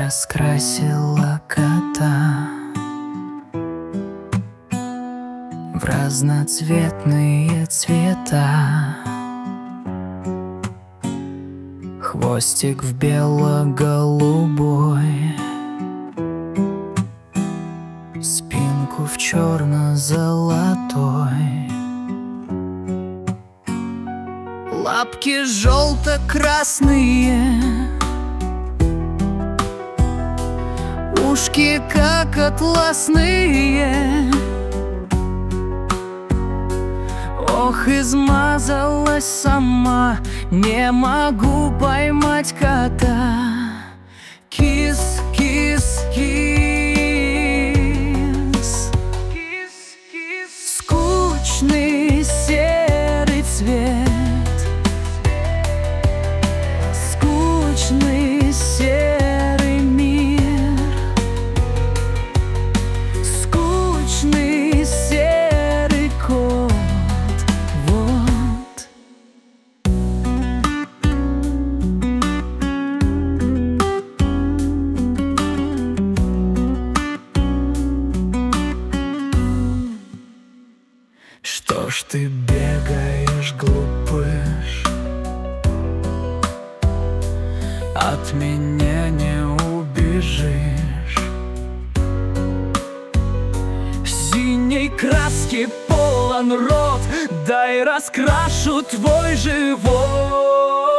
раскрасила кота в разноцветные цвета. Хвостик в бело-голубой, спинку в черно-золотой, лапки желто-красные, ушки как атласные. Ох, измазалась сама, не могу поймать кота. Кис, кис, кис, кис, кис. Скучный серый цвет, скучный серый мир, скучный серый кот. Что ж ты бегаешь, глупыш? От меня не убежишь. Синей краски полон рот, дай раскрашу твой живот.